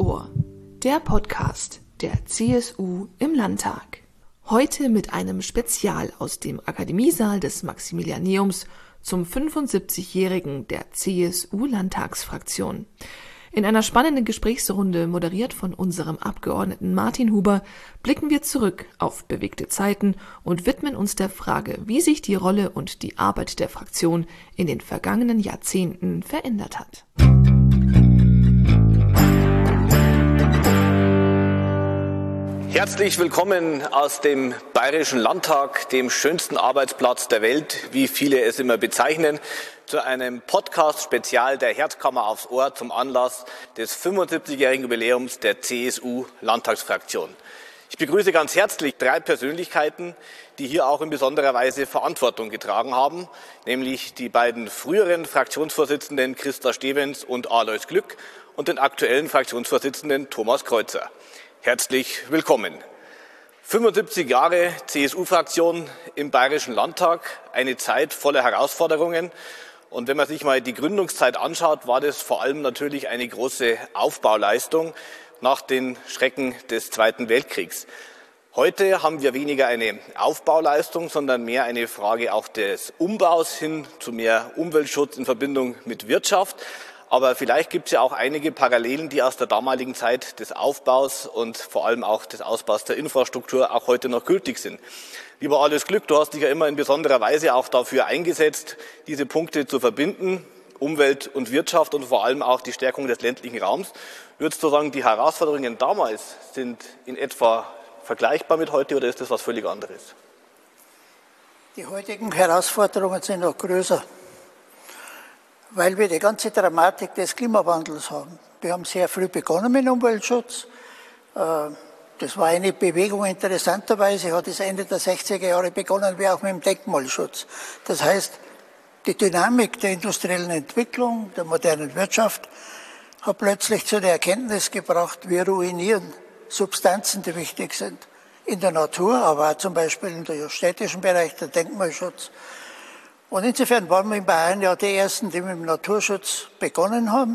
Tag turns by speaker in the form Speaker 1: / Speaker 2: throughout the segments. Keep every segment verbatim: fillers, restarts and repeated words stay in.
Speaker 1: Ohr, der Podcast der C S U im Landtag. Heute mit einem Spezial aus dem Akademiesaal des Maximilianeums zum fünfundsiebzigjährigen der C S U-Landtagsfraktion. In einer spannenden Gesprächsrunde, moderiert von unserem Abgeordneten Martin Huber, blicken wir zurück auf bewegte Zeiten und widmen uns der Frage, wie sich die Rolle und die Arbeit der Fraktion in den vergangenen Jahrzehnten verändert hat.
Speaker 2: Herzlich willkommen aus dem Bayerischen Landtag, dem schönsten Arbeitsplatz der Welt, wie viele es immer bezeichnen, zu einem Podcast-Spezial der Herzkammer aufs Ohr zum Anlass des fünfundsiebzigjährigen Jubiläums der C S U-Landtagsfraktion. Ich begrüße ganz herzlich drei Persönlichkeiten, die hier auch in besonderer Weise Verantwortung getragen haben, nämlich die beiden früheren Fraktionsvorsitzenden Christa Stevens und Alois Glück und den aktuellen Fraktionsvorsitzenden Thomas Kreuzer. Herzlich willkommen. fünfundsiebzig Jahre C S U-Fraktion im Bayerischen Landtag, eine Zeit voller Herausforderungen. Und wenn man sich mal die Gründungszeit anschaut, war das vor allem natürlich eine große Aufbauleistung nach den Schrecken des Zweiten Weltkriegs. Heute haben wir weniger eine Aufbauleistung, sondern mehr eine Frage auch des Umbaus hin zu mehr Umweltschutz in Verbindung mit Wirtschaft. Aber vielleicht gibt es ja auch einige Parallelen, die aus der damaligen Zeit des Aufbaus und vor allem auch des Ausbaus der Infrastruktur auch heute noch gültig sind. Lieber Alois Glück, du hast dich ja immer in besonderer Weise auch dafür eingesetzt, diese Punkte zu verbinden, Umwelt und Wirtschaft und vor allem auch die Stärkung des ländlichen Raums. Würdest du sagen, die Herausforderungen damals sind in etwa vergleichbar mit heute oder ist das was völlig anderes?
Speaker 3: Die heutigen Herausforderungen sind noch größer, weil wir die ganze Dramatik des Klimawandels haben. Wir haben sehr früh begonnen mit dem Umweltschutz. Das war eine Bewegung, interessanterweise hat es Ende der sechziger Jahre begonnen, wie auch mit dem Denkmalschutz. Das heißt, die Dynamik der industriellen Entwicklung, der modernen Wirtschaft hat plötzlich zu der Erkenntnis gebracht, wir ruinieren Substanzen, die wichtig sind. In der Natur, aber auch zum Beispiel im städtischen Bereich, der Denkmalschutz. Und insofern waren wir in Bayern ja die Ersten, die mit dem Naturschutz begonnen haben.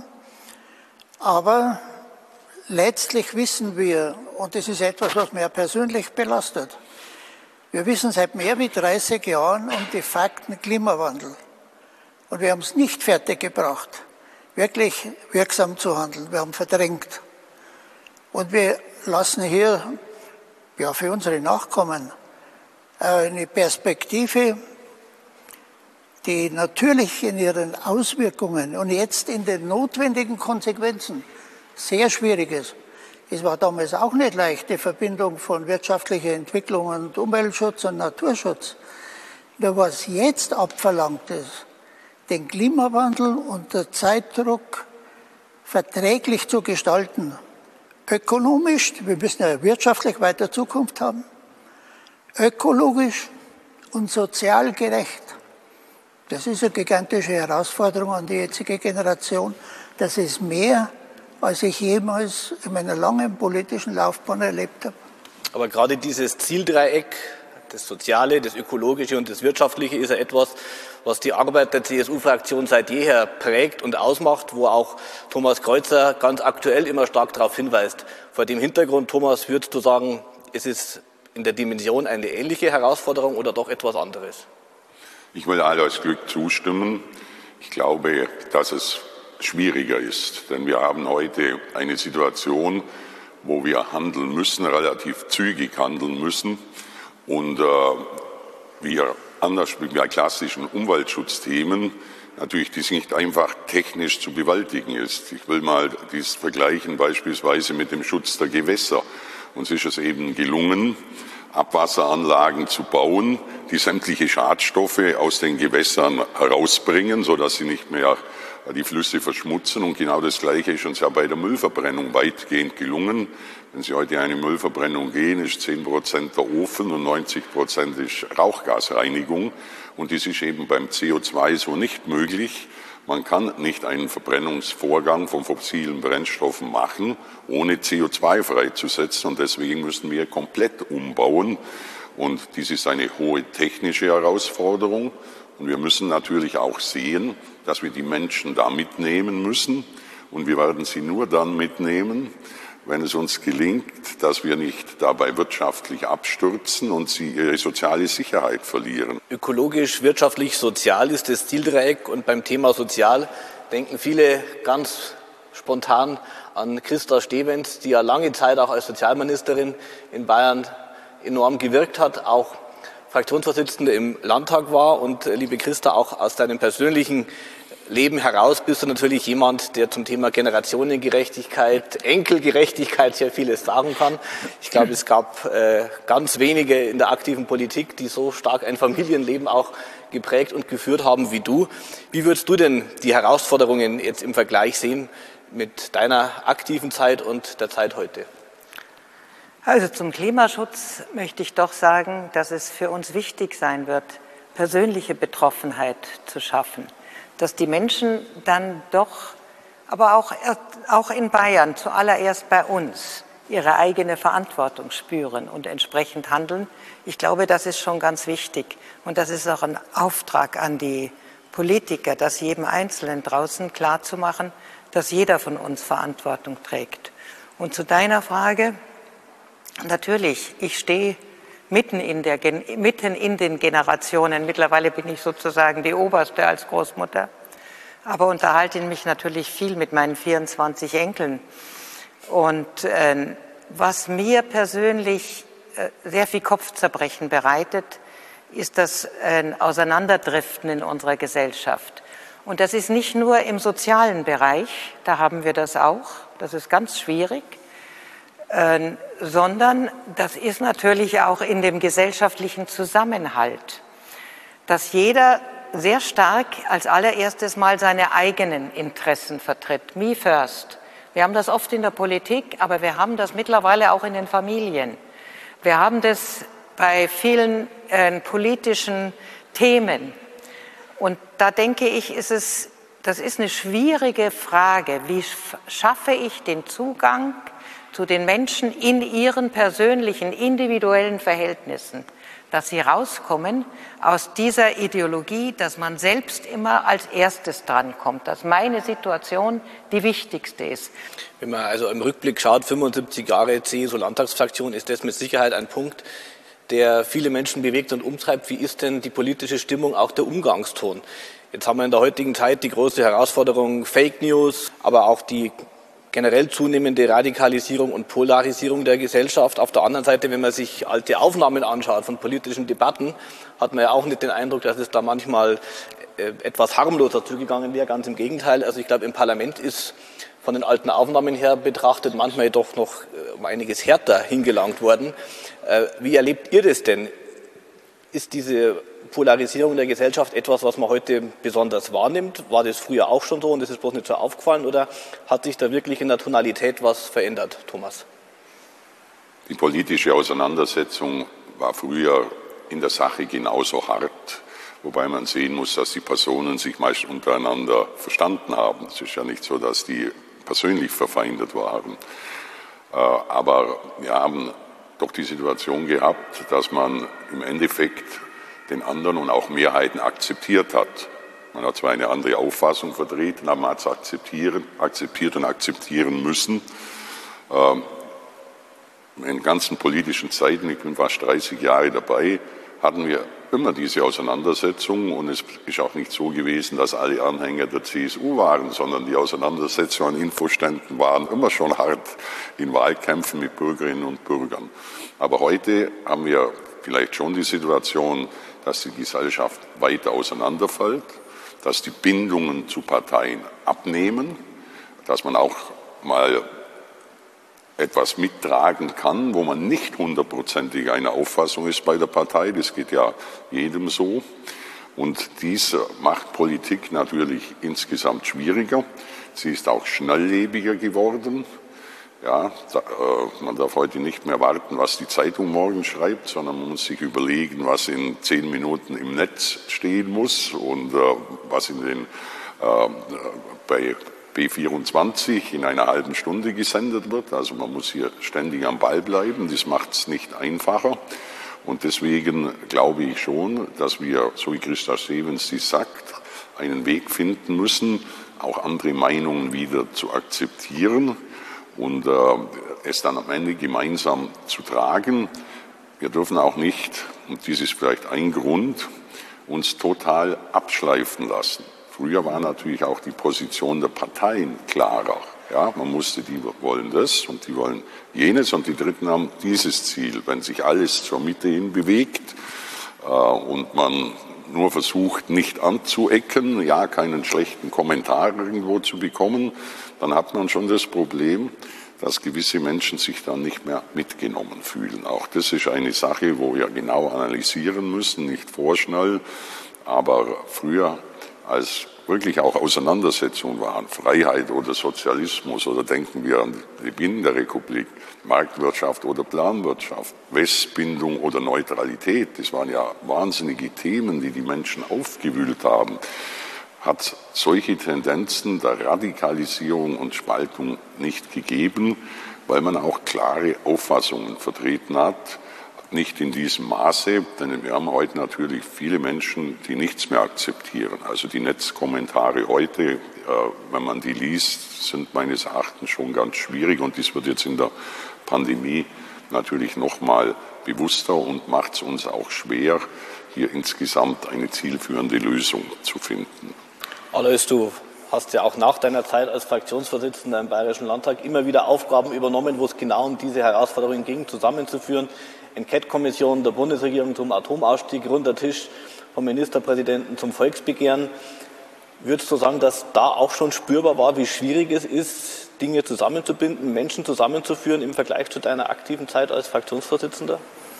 Speaker 3: Aber letztlich wissen wir, und das ist etwas, was mich persönlich belastet, wir wissen seit mehr als dreißig Jahren um die Fakten Klimawandel. Und wir haben es nicht fertiggebracht, wirklich wirksam zu handeln. Wir haben verdrängt. Und wir lassen hier, ja, für unsere Nachkommen eine Perspektive, die natürlich in ihren Auswirkungen und jetzt in den notwendigen Konsequenzen sehr schwierig ist. Es war damals auch nicht leicht, die Verbindung von wirtschaftlicher Entwicklung und Umweltschutz und Naturschutz. Nur was jetzt abverlangt ist, den Klimawandel unter Zeitdruck verträglich zu gestalten. Ökonomisch, wir müssen ja wirtschaftlich weiter Zukunft haben, ökologisch und sozial gerecht. Das ist eine gigantische Herausforderung an die jetzige Generation. Das ist mehr, als ich jemals in meiner langen politischen Laufbahn erlebt habe.
Speaker 2: Aber gerade dieses Zieldreieck, das Soziale, das Ökologische und das Wirtschaftliche, ist ja etwas, was die Arbeit der C S U-Fraktion seit jeher prägt und ausmacht, wo auch Thomas Kreuzer ganz aktuell immer stark darauf hinweist. Vor dem Hintergrund, Thomas, würdest du sagen, ist es in der Dimension eine ähnliche Herausforderung oder doch etwas anderes?
Speaker 4: Ich will Alois Glück zustimmen. Ich glaube, dass es schwieriger ist, denn wir haben heute eine Situation, wo wir handeln müssen, relativ zügig handeln müssen und äh, wir anders wie bei klassischen Umweltschutzthemen natürlich dies nicht einfach technisch zu bewältigen ist. Ich will mal dies vergleichen beispielsweise mit dem Schutz der Gewässer. Uns ist es eben gelungen, Abwasseranlagen zu bauen, die sämtliche Schadstoffe aus den Gewässern herausbringen, sodass sie nicht mehr die Flüsse verschmutzen. Und genau das Gleiche ist uns ja bei der Müllverbrennung weitgehend gelungen. Wenn Sie heute in eine Müllverbrennung gehen, ist zehn Prozent der Ofen und neunzig Prozent ist Rauchgasreinigung. Und dies ist eben beim C O zwei so nicht möglich. Man kann nicht einen Verbrennungsvorgang von fossilen Brennstoffen machen, ohne C O zwei freizusetzen. Und deswegen müssen wir komplett umbauen. Und dies ist eine hohe technische Herausforderung. Und wir müssen natürlich auch sehen, dass wir die Menschen da mitnehmen müssen. Und wir werden sie nur dann mitnehmen, wenn es uns gelingt, dass wir nicht dabei wirtschaftlich abstürzen und sie ihre soziale Sicherheit verlieren.
Speaker 2: Ökologisch, wirtschaftlich, sozial ist das Zieldreieck. Und beim Thema Sozial denken viele ganz spontan an Christa Stevens, die ja lange Zeit auch als Sozialministerin in Bayern enorm gewirkt hat, auch Fraktionsvorsitzende im Landtag war. Und liebe Christa, auch aus deinem persönlichen Leben heraus bist du natürlich jemand, der zum Thema Generationengerechtigkeit, Enkelgerechtigkeit sehr vieles sagen kann. Ich glaube, es gab äh, ganz wenige in der aktiven Politik, die so stark ein Familienleben auch geprägt und geführt haben wie du. Wie würdest du denn die Herausforderungen jetzt im Vergleich sehen mit deiner aktiven Zeit und der Zeit heute?
Speaker 5: Also zum Klimaschutz möchte ich doch sagen, dass es für uns wichtig sein wird, persönliche Betroffenheit zu schaffen. Dass die Menschen dann doch, aber auch, auch in Bayern, zuallererst bei uns, ihre eigene Verantwortung spüren und entsprechend handeln. Ich glaube, das ist schon ganz wichtig. Und das ist auch ein Auftrag an die Politiker, das jedem Einzelnen draußen klarzumachen, dass jeder von uns Verantwortung trägt. Und zu deiner Frage, natürlich, ich stehe Mitten in, der, mitten in den Generationen. Mittlerweile bin ich sozusagen die Oberste als Großmutter, aber unterhalte mich natürlich viel mit meinen vierundzwanzig Enkeln. Und äh, was mir persönlich äh, sehr viel Kopfzerbrechen bereitet, ist das äh, Auseinanderdriften in unserer Gesellschaft. Und das ist nicht nur im sozialen Bereich, da haben wir das auch, das ist ganz schwierig, Äh, sondern das ist natürlich auch in dem gesellschaftlichen Zusammenhalt, dass jeder sehr stark als allererstes mal seine eigenen Interessen vertritt. Me first. Wir haben das oft in der Politik, aber wir haben das mittlerweile auch in den Familien. Wir haben das bei vielen äh, politischen Themen. Und da denke ich, ist es, das ist eine schwierige Frage. Wie schaffe ich den Zugang zu den Menschen in ihren persönlichen, individuellen Verhältnissen, dass sie rauskommen aus dieser Ideologie, dass man selbst immer als erstes drankommt, dass meine Situation die wichtigste ist.
Speaker 2: Wenn man also im Rückblick schaut, fünfundsiebzig Jahre C S U-Landtagsfraktion, ist das mit Sicherheit ein Punkt, der viele Menschen bewegt und umtreibt. Wie ist denn die politische Stimmung, auch der Umgangston? Jetzt haben wir in der heutigen Zeit die große Herausforderung Fake News, aber auch die generell zunehmende Radikalisierung und Polarisierung der Gesellschaft. Auf der anderen Seite, wenn man sich alte Aufnahmen anschaut von politischen Debatten, hat man ja auch nicht den Eindruck, dass es da manchmal äh, etwas harmloser zugegangen wäre. Ganz im Gegenteil. Also ich glaube, im Parlament ist von den alten Aufnahmen her betrachtet manchmal doch noch äh, um einiges härter hingelangt worden. Äh, wie erlebt ihr das denn? Ist diese Polarisierung der Gesellschaft etwas, was man heute besonders wahrnimmt? War das früher auch schon so und ist es bloß nicht so aufgefallen oder hat sich da wirklich in der Tonalität was verändert, Thomas?
Speaker 4: Die politische Auseinandersetzung war früher in der Sache genauso hart, wobei man sehen muss, dass die Personen sich meist untereinander verstanden haben. Es ist ja nicht so, dass die persönlich verfeindet waren. Aber wir haben doch die Situation gehabt, dass man im Endeffekt den anderen und auch Mehrheiten akzeptiert hat. Man hat zwar eine andere Auffassung vertreten, aber man hat es akzeptiert und akzeptieren müssen. Ähm, in ganzen politischen Zeiten, ich bin fast dreißig Jahre dabei, hatten wir immer diese Auseinandersetzung und es ist auch nicht so gewesen, dass alle Anhänger der C S U waren, sondern die Auseinandersetzungen an Infoständen waren immer schon hart in Wahlkämpfen mit Bürgerinnen und Bürgern. Aber heute haben wir vielleicht schon die Situation, dass die Gesellschaft weiter auseinanderfällt, dass die Bindungen zu Parteien abnehmen, dass man auch mal etwas mittragen kann, wo man nicht hundertprozentig einer Auffassung ist bei der Partei. Das geht ja jedem so. Und dies macht Politik natürlich insgesamt schwieriger. Sie ist auch schnelllebiger geworden. Ja, da, äh, man darf heute nicht mehr warten, was die Zeitung morgen schreibt, sondern man muss sich überlegen, was in zehn Minuten im Netz stehen muss und äh, was in den, äh, bei B vierundzwanzig in einer halben Stunde gesendet wird. Also man muss hier ständig am Ball bleiben. Das macht es nicht einfacher. Und deswegen glaube ich schon, dass wir, so wie Christa Stevens dies sagt, einen Weg finden müssen, auch andere Meinungen wieder zu akzeptieren und äh, es dann am Ende gemeinsam zu tragen. Wir dürfen auch nicht, und dies ist vielleicht ein Grund, uns total abschleifen lassen. Früher war natürlich auch die Position der Parteien klarer. Ja, man musste, die wollen das und die wollen jenes und die Dritten haben dieses Ziel. Wenn sich alles zur Mitte hin bewegt äh, und man nur versucht, nicht anzuecken, ja, keinen schlechten Kommentar irgendwo zu bekommen, dann hat man schon das Problem, dass gewisse Menschen sich dann nicht mehr mitgenommen fühlen. Auch das ist eine Sache, wo wir genau analysieren müssen, nicht vorschnell, aber früher, als wirklich auch Auseinandersetzungen waren, Freiheit oder Sozialismus oder denken wir an den Beginn der Republik, Marktwirtschaft oder Planwirtschaft, Westbindung oder Neutralität, das waren ja wahnsinnige Themen, die die Menschen aufgewühlt haben, hat solche Tendenzen der Radikalisierung und Spaltung nicht gegeben, weil man auch klare Auffassungen vertreten hat. Nicht in diesem Maße, denn wir haben heute natürlich viele Menschen, die nichts mehr akzeptieren. Also die Netzkommentare heute, äh, wenn man die liest, sind meines Erachtens schon ganz schwierig und dies wird jetzt in der Pandemie natürlich noch mal bewusster und macht es uns auch schwer, hier insgesamt eine zielführende Lösung zu finden.
Speaker 2: Alois, du hast ja auch nach deiner Zeit als Fraktionsvorsitzender im Bayerischen Landtag immer wieder Aufgaben übernommen, wo es genau um diese Herausforderungen ging, zusammenzuführen. Enquete-Kommission der Bundesregierung zum Atomausstieg, runder Tisch vom Ministerpräsidenten zum Volksbegehren. Würdest du sagen, dass da auch schon spürbar war, wie schwierig es ist, Dinge zusammenzubinden, Menschen zusammenzuführen im Vergleich zu deiner aktiven Zeit als Fraktionsvorsitzender?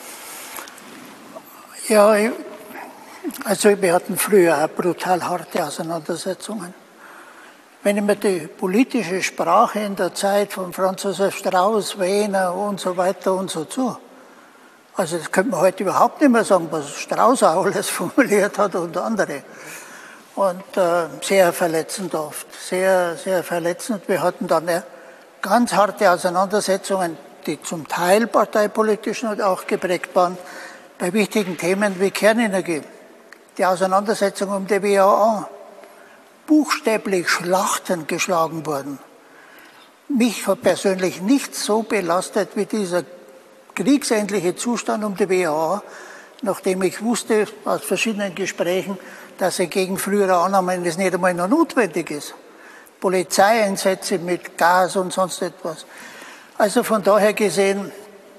Speaker 3: Ja, also wir hatten früher auch brutal harte Auseinandersetzungen. Wenn ich mir die politische Sprache in der Zeit von Franz Josef Strauß, Wehner und so weiter und so zu, also das könnte man heute überhaupt nicht mehr sagen, was Strauß auch alles formuliert hat und andere. Und äh, sehr verletzend oft, sehr, sehr verletzend. Wir hatten dann ja ganz harte Auseinandersetzungen, die zum Teil parteipolitisch und auch geprägt waren, bei wichtigen Themen wie Kernenergie. Die Auseinandersetzung um die W A A, buchstäblich Schlachten geschlagen worden. Mich hat persönlich nicht so belastet wie dieser kriegsähnliche Zustand um die W A A, nachdem ich wusste aus verschiedenen Gesprächen, dass er gegen frühere Annahmen das nicht einmal noch notwendig ist. Polizeieinsätze mit Gas und sonst etwas. Also von daher gesehen,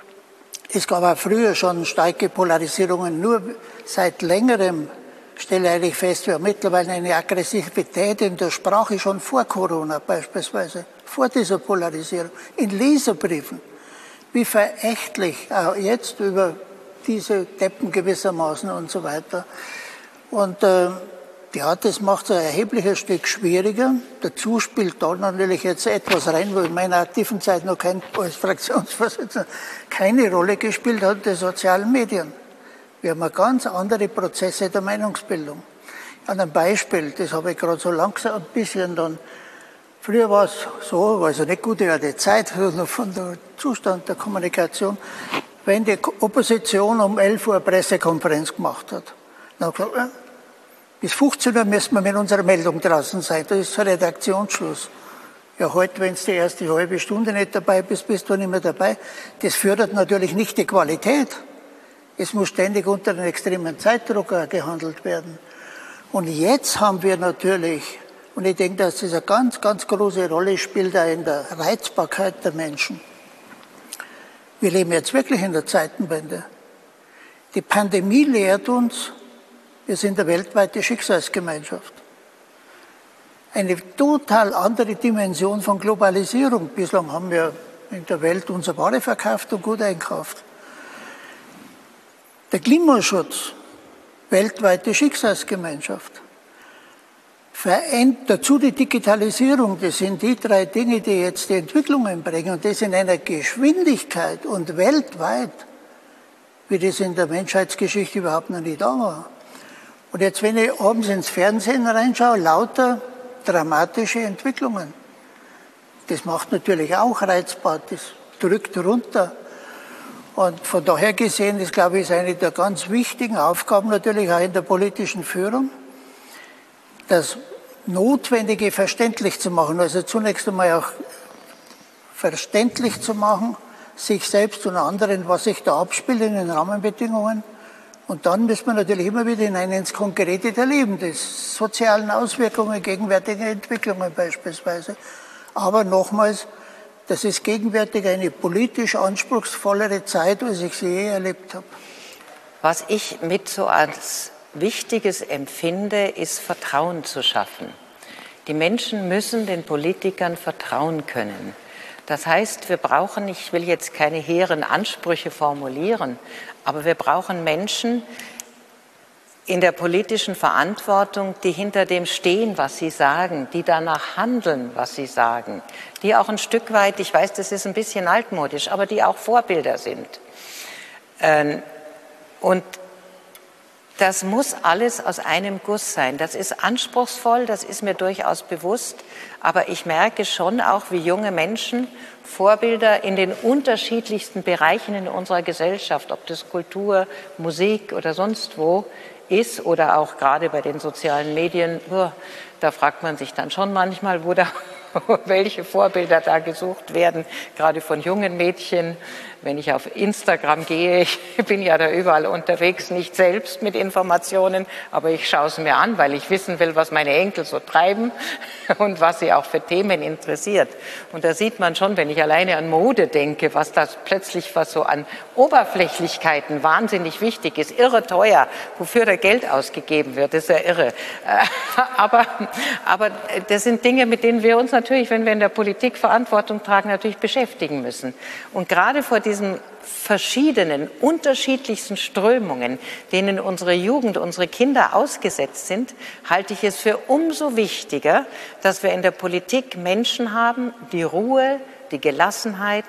Speaker 3: es gab auch früher schon starke Polarisierungen, nur seit längerem stelle ich eigentlich fest, wir haben mittlerweile eine Aggressivität in der Sprache schon vor Corona beispielsweise, vor dieser Polarisierung, in Leserbriefen. Wie verächtlich auch jetzt über diese Deppen gewissermaßen und so weiter. Und äh, ja, das macht es ein erhebliches Stück schwieriger. Dazu spielt da natürlich jetzt etwas rein, wo in meiner aktiven Zeit noch kein, als Fraktionsvorsitzender keine Rolle gespielt hat, die sozialen Medien. Wir haben ganz andere Prozesse der Meinungsbildung. An einem Beispiel, das habe ich gerade so langsam ein bisschen dann. Früher war es so, also nicht gute alte Zeit, sondern von der Zustand der Kommunikation, wenn die Opposition um elf Uhr Pressekonferenz gemacht hat. Dann gesagt, ja, bis fünfzehn Uhr müssen wir mit unserer Meldung draußen sein, das ist Redaktionsschluss. Ja, heute, wenn du die erste halbe Stunde nicht dabei bist, bist du nicht mehr dabei. Das fördert natürlich nicht die Qualität. Es muss ständig unter einem extremen Zeitdruck gehandelt werden. Und jetzt haben wir natürlich, und ich denke, dass das eine ganz, ganz große Rolle spielt, auch in der Reizbarkeit der Menschen. Wir leben jetzt wirklich in der Zeitenwende. Die Pandemie lehrt uns, wir sind eine weltweite Schicksalsgemeinschaft. Eine total andere Dimension von Globalisierung. Bislang haben wir in der Welt unsere Ware verkauft und gut einkauft. Der Klimaschutz, weltweite Schicksalsgemeinschaft. Veränd, dazu die Digitalisierung, das sind die drei Dinge, die jetzt die Entwicklungen bringen. Und das in einer Geschwindigkeit und weltweit, wie das in der Menschheitsgeschichte überhaupt noch nie da war. Und jetzt, wenn ich abends ins Fernsehen reinschaue, lauter dramatische Entwicklungen. Das macht natürlich auch reizbar, das drückt runter. Und von daher gesehen, das glaube ich, ist eine der ganz wichtigen Aufgaben natürlich auch in der politischen Führung, dass Notwendige verständlich zu machen. Also zunächst einmal auch verständlich zu machen, sich selbst und anderen, was sich da abspielt in den Rahmenbedingungen. Und dann müssen wir natürlich immer wieder hinein ins Konkrete der Leben, des sozialen Auswirkungen, gegenwärtiger Entwicklungen beispielsweise. Aber nochmals, das ist gegenwärtig eine politisch anspruchsvollere Zeit, als ich sie je erlebt habe.
Speaker 5: Was ich mit so als Wichtiges empfinde, ist Vertrauen zu schaffen. Die Menschen müssen den Politikern vertrauen können. Das heißt, wir brauchen, ich will jetzt keine hehren Ansprüche formulieren, aber wir brauchen Menschen in der politischen Verantwortung, die hinter dem stehen, was sie sagen, die danach handeln, was sie sagen, die auch ein Stück weit, ich weiß, das ist ein bisschen altmodisch, aber die auch Vorbilder sind. Und das muss alles aus einem Guss sein. Das ist anspruchsvoll, das ist mir durchaus bewusst, aber ich merke schon auch, wie junge Menschen Vorbilder in den unterschiedlichsten Bereichen in unserer Gesellschaft, ob das Kultur, Musik oder sonst wo ist oder auch gerade bei den sozialen Medien, da fragt man sich dann schon manchmal, wo da, welche Vorbilder da gesucht werden, gerade von jungen Mädchen. Wenn ich auf Instagram gehe, ich bin ja da überall unterwegs, nicht selbst mit Informationen, aber ich schaue es mir an, weil ich wissen will, was meine Enkel so treiben und was sie auch für Themen interessiert. Und da sieht man schon, wenn ich alleine an Mode denke, was das plötzlich, was so an Oberflächlichkeiten wahnsinnig wichtig ist, irre teuer, wofür da Geld ausgegeben wird, ist ja irre. Aber, aber das sind Dinge, mit denen wir uns natürlich, wenn wir in der Politik Verantwortung tragen, natürlich beschäftigen müssen. Und gerade vor diesen verschiedenen, unterschiedlichsten Strömungen, denen unsere Jugend, unsere Kinder ausgesetzt sind, halte ich es für umso wichtiger, dass wir in der Politik Menschen haben, die Ruhe, die Gelassenheit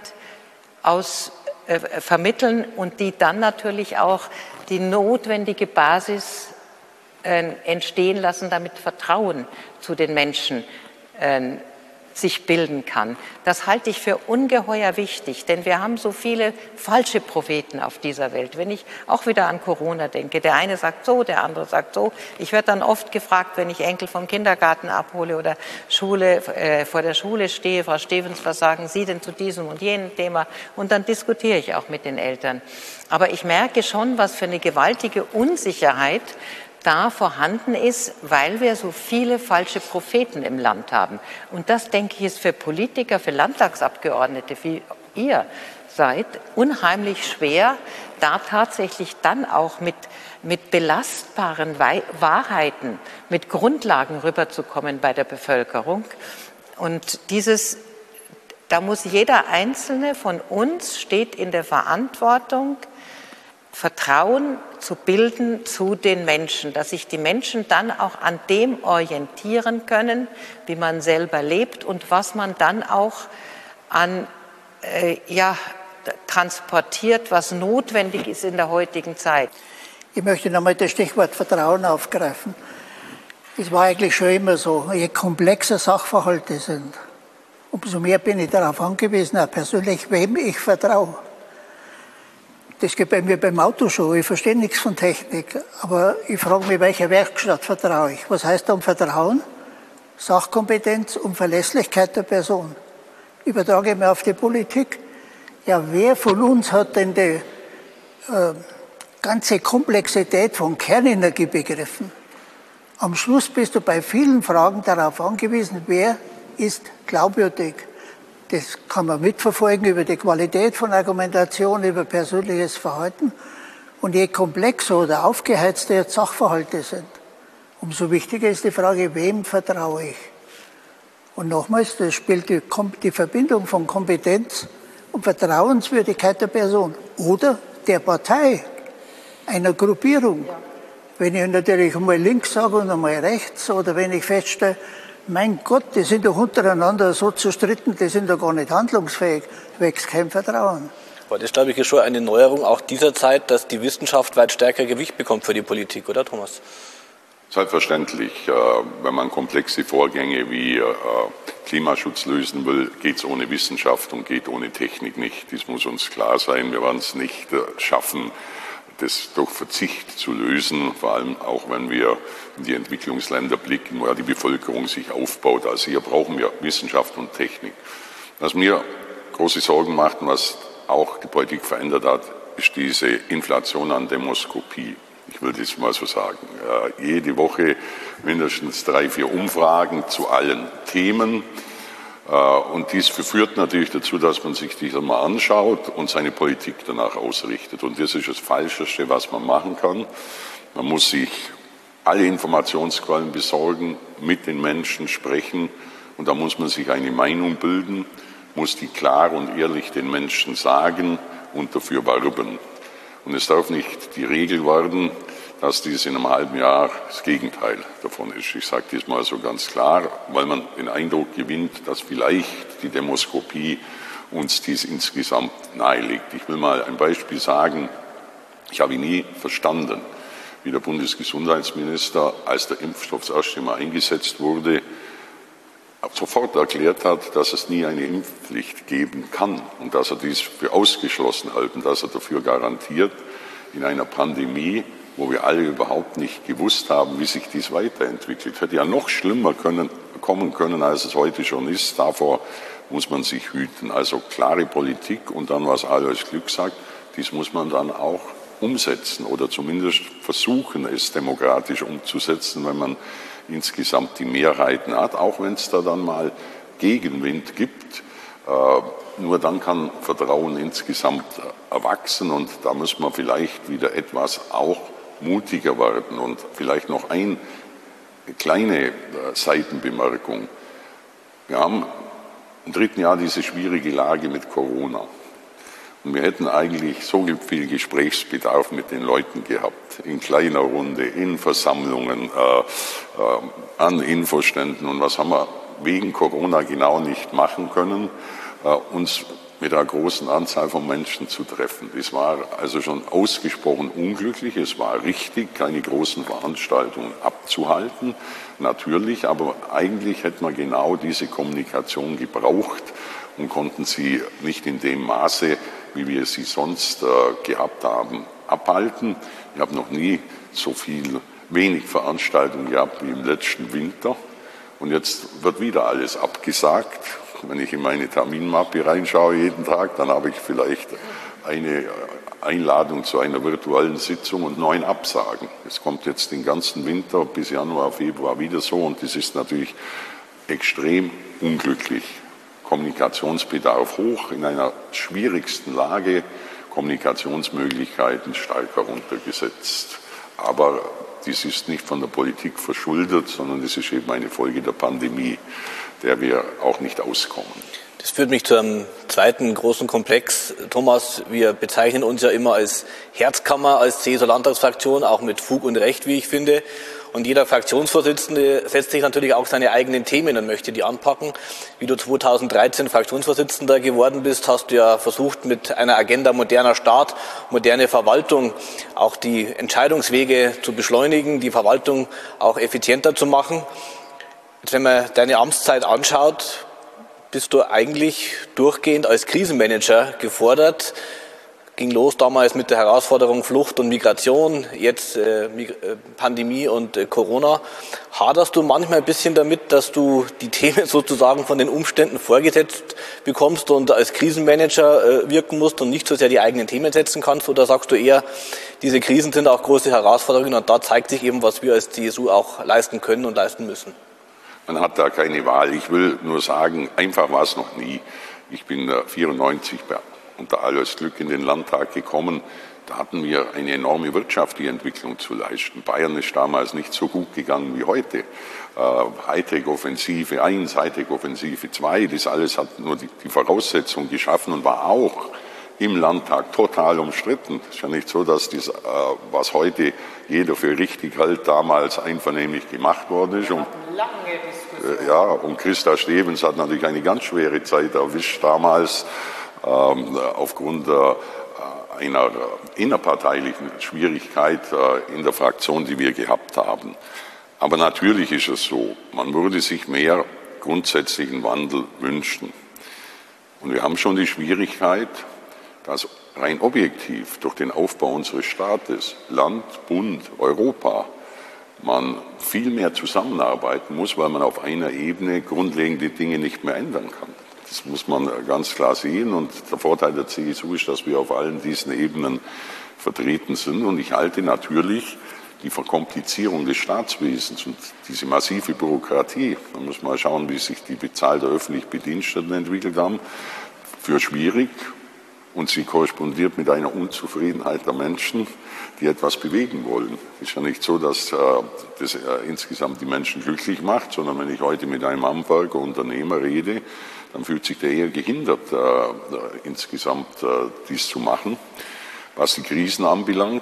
Speaker 5: aus, äh, vermitteln und die dann natürlich auch die notwendige Basis äh, entstehen lassen, damit Vertrauen zu den Menschen äh, sich bilden kann. Das halte ich für ungeheuer wichtig, denn wir haben so viele falsche Propheten auf dieser Welt. Wenn ich auch wieder an Corona denke, der eine sagt so, der andere sagt so. Ich werde dann oft gefragt, wenn ich Enkel vom Kindergarten abhole oder Schule, äh, vor der Schule stehe, Frau Stevens, was sagen Sie denn zu diesem und jenem Thema? Und dann diskutiere ich auch mit den Eltern. Aber ich merke schon, was für eine gewaltige Unsicherheit da vorhanden ist, weil wir so viele falsche Propheten im Land haben. Und das, denke ich, ist für Politiker, für Landtagsabgeordnete, wie ihr seid, unheimlich schwer, da tatsächlich dann auch mit, mit belastbaren Wahrheiten, mit Grundlagen rüberzukommen bei der Bevölkerung. Und dieses, da muss jeder Einzelne von uns steht in der Verantwortung, Vertrauen zu bilden zu den Menschen, dass sich die Menschen dann auch an dem orientieren können, wie man selber lebt und was man dann auch an, äh, ja, transportiert, was notwendig ist in der heutigen Zeit.
Speaker 3: Ich möchte nochmal das Stichwort Vertrauen aufgreifen. Es war eigentlich schon immer so, je komplexer Sachverhalte sind, umso mehr bin ich darauf angewiesen, auch persönlich, wem ich vertraue. Das geht bei mir beim Auto schon. Ich verstehe nichts von Technik, aber ich frage mich, welcher Werkstatt vertraue ich? Was heißt dann Vertrauen? Sachkompetenz und Verlässlichkeit der Person. Übertrage ich mir auf die Politik. Ja, wer von uns hat denn die äh, ganze Komplexität von Kernenergie begriffen? Am Schluss bist du bei vielen Fragen darauf angewiesen, wer ist glaubwürdig. Das kann man mitverfolgen über die Qualität von Argumentation, über persönliches Verhalten. Und je komplexer oder aufgeheizter jetzt Sachverhalte sind, umso wichtiger ist die Frage, wem vertraue ich? Und nochmals, das spielt die, die Verbindung von Kompetenz und Vertrauenswürdigkeit der Person oder der Partei, einer Gruppierung. Ja. Wenn ich natürlich einmal links sage und einmal rechts oder wenn ich feststelle, mein Gott, die sind doch untereinander so zerstritten, die sind doch gar nicht handlungsfähig, wächst kein Vertrauen.
Speaker 2: Aber das, glaube ich, ist schon eine Neuerung auch dieser Zeit, dass die Wissenschaft weit stärker Gewicht bekommt für die Politik, oder Thomas?
Speaker 4: Selbstverständlich. Wenn man komplexe Vorgänge wie Klimaschutz lösen will, geht es ohne Wissenschaft und geht ohne Technik nicht. Das muss uns klar sein. Wir werden es nicht schaffen, das durch Verzicht zu lösen, vor allem auch wenn wir in die Entwicklungsländer blicken, wo ja die Bevölkerung sich aufbaut. Also hier brauchen wir Wissenschaft und Technik. Was mir große Sorgen macht und was auch die Politik verändert hat, ist diese Inflation an Demoskopie. Ich will das mal so sagen. Ja, jede Woche mindestens drei, vier Umfragen zu allen Themen. Und dies führt natürlich dazu, dass man sich das mal anschaut und seine Politik danach ausrichtet. Und das ist das Falscheste, was man machen kann. Man muss sich alle Informationsquellen besorgen, mit den Menschen sprechen und da muss man sich eine Meinung bilden, muss die klar und ehrlich den Menschen sagen und dafür werben. Und es darf nicht die Regel werden, dass dies in einem halben Jahr das Gegenteil davon ist. Ich sage das mal so ganz klar, weil man den Eindruck gewinnt, dass vielleicht die Demoskopie uns dies insgesamt nahelegt. Ich will mal ein Beispiel sagen. Ich habe nie verstanden, wie der Bundesgesundheitsminister, als der Impfstoff das erste Mal eingesetzt wurde, sofort erklärt hat, dass es nie eine Impfpflicht geben kann und dass er dies für ausgeschlossen hält und dass er dafür garantiert, in einer Pandemie, wo wir alle überhaupt nicht gewusst haben, wie sich dies weiterentwickelt. Hätte ja noch schlimmer können, kommen können, als es heute schon ist. Davor muss man sich hüten. Also klare Politik und dann, was Alois Glück sagt, dies muss man dann auch umsetzen oder zumindest versuchen, es demokratisch umzusetzen, wenn man insgesamt die Mehrheiten hat, auch wenn es da dann mal Gegenwind gibt. Äh, nur dann kann Vertrauen insgesamt erwachsen und da muss man vielleicht wieder etwas auch mutiger werden. Und vielleicht noch eine kleine Seitenbemerkung. Wir haben im dritten Jahr diese schwierige Lage mit Corona. Und wir hätten eigentlich so viel Gesprächsbedarf mit den Leuten gehabt, in kleiner Runde, in Versammlungen, äh, äh, an Infoständen. Und was haben wir wegen Corona genau nicht machen können, äh, uns mit einer großen Anzahl von Menschen zu treffen. Das war also schon ausgesprochen unglücklich. Es war richtig, keine großen Veranstaltungen abzuhalten, natürlich, aber eigentlich hätte man genau diese Kommunikation gebraucht und konnten sie nicht in dem Maße, wie wir sie sonst äh, gehabt haben, abhalten. Ich habe noch nie so viel, wenig Veranstaltungen gehabt wie im letzten Winter. Und jetzt wird wieder alles abgesagt. Wenn ich in meine Terminmappe reinschaue jeden Tag, dann habe ich vielleicht eine Einladung zu einer virtuellen Sitzung und neun Absagen. Es kommt jetzt den ganzen Winter bis Januar, Februar wieder so und das ist natürlich extrem unglücklich. Kommunikationsbedarf hoch, in einer schwierigsten Lage, Kommunikationsmöglichkeiten stark heruntergesetzt. Aber dies ist nicht von der Politik verschuldet, sondern das ist eben eine Folge der Pandemie, der wir auch nicht auskommen.
Speaker 2: Das führt mich zu einem zweiten großen Komplex. Thomas, wir bezeichnen uns ja immer als Herzkammer, als C S U-Landtagsfraktion, auch mit Fug und Recht, wie ich finde. Und jeder Fraktionsvorsitzende setzt sich natürlich auch seine eigenen Themen und möchte die anpacken. Wie du zweitausenddreizehn Fraktionsvorsitzender geworden bist, hast du ja versucht, mit einer Agenda moderner Staat, moderne Verwaltung auch die Entscheidungswege zu beschleunigen, die Verwaltung auch effizienter zu machen. Jetzt, wenn man deine Amtszeit anschaut, bist du eigentlich durchgehend als Krisenmanager gefordert. Ging los damals mit der Herausforderung Flucht und Migration, jetzt äh, Pandemie und äh, Corona. Haderst du manchmal ein bisschen damit, dass du die Themen sozusagen von den Umständen vorgesetzt bekommst und als Krisenmanager äh, wirken musst und nicht so sehr die eigenen Themen setzen kannst? Oder sagst du eher, diese Krisen sind auch große Herausforderungen und da zeigt sich eben, was wir als C S U auch leisten können und leisten müssen?
Speaker 4: Man hat da keine Wahl. Ich will nur sagen, einfach war es noch nie. Ich bin äh, vierundneunzig unter Alois Glück in den Landtag gekommen. Da hatten wir eine enorme wirtschaftliche Entwicklung zu leisten. Bayern ist damals nicht so gut gegangen wie heute. Äh, Hightech-Offensive eins, Hightech-Offensive zwei, das alles hat nur die, die Voraussetzung geschaffen und war auch im Landtag total umstritten. Es ist ja nicht so, dass das, äh, was heute jeder für richtig hält, damals einvernehmlich gemacht worden ist. Und, äh, ja, und Christa Stevens hat natürlich eine ganz schwere Zeit erwischt damals, ähm, aufgrund äh, einer innerparteilichen Schwierigkeit äh, in der Fraktion, die wir gehabt haben. Aber natürlich ist es so, man würde sich mehr grundsätzlichen Wandel wünschen. Und wir haben schon die Schwierigkeit, dass rein objektiv durch den Aufbau unseres Staates, Land, Bund, Europa, man viel mehr zusammenarbeiten muss, weil man auf einer Ebene grundlegende Dinge nicht mehr ändern kann. Das muss man ganz klar sehen. Und der Vorteil der C S U ist, dass wir auf allen diesen Ebenen vertreten sind. Und ich halte natürlich die Verkomplizierung des Staatswesens und diese massive Bürokratie, man muss mal schauen, wie sich die Bezahl der öffentlichen Bediensteten entwickelt haben, für schwierig. Und sie korrespondiert mit einer Unzufriedenheit der Menschen, die etwas bewegen wollen. Es ist ja nicht so, dass äh, das äh, insgesamt die Menschen glücklich macht, sondern wenn ich heute mit einem Handwerker, Unternehmer rede, dann fühlt sich der eher gehindert, äh, äh, insgesamt äh, dies zu machen. Was die Krisen anbelangt,